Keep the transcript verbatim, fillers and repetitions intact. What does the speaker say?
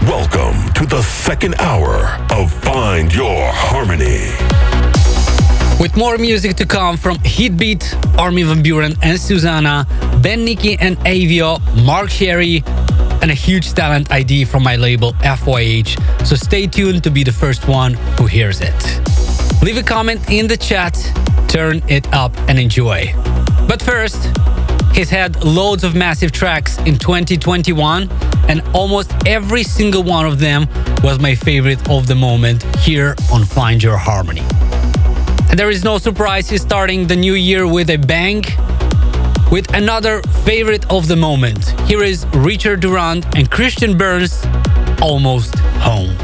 Welcome to the second hour of Find Your Harmony. With more music to come from Heatbeat, Armin van Buuren and Susanna, Ben Nicky and Avio, Mark Sherry, and a huge talent I D from my label F Y H. So stay tuned to be the first one who hears it. Leave a comment in the chat, turn it up and enjoy. But first, he's had loads of massive tracks in twenty twenty-one, and almost every single one of them was my favorite of the moment here on Find Your Harmony. And there is no surprise he's starting the new year with a bang, with another favorite of the moment. Here is Richard Durand and Christian Burns, Almost Home.